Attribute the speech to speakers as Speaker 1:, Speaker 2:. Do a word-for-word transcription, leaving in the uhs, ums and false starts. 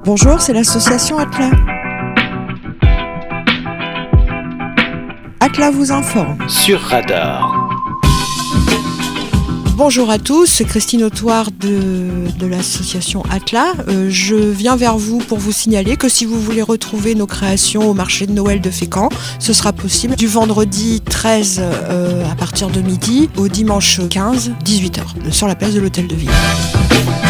Speaker 1: Bonjour, c'est l'association Atla. Atla vous informe.
Speaker 2: Sur Radar.
Speaker 1: Bonjour à tous, c'est Christine Autoire de, de l'association Atla. Euh, je viens vers vous pour vous signaler que si vous voulez retrouver nos créations au marché de Noël de Fécamp, ce sera possible du vendredi treize euh, à partir de midi au dimanche quinze, dix-huit heures, sur la place de l'Hôtel de Ville.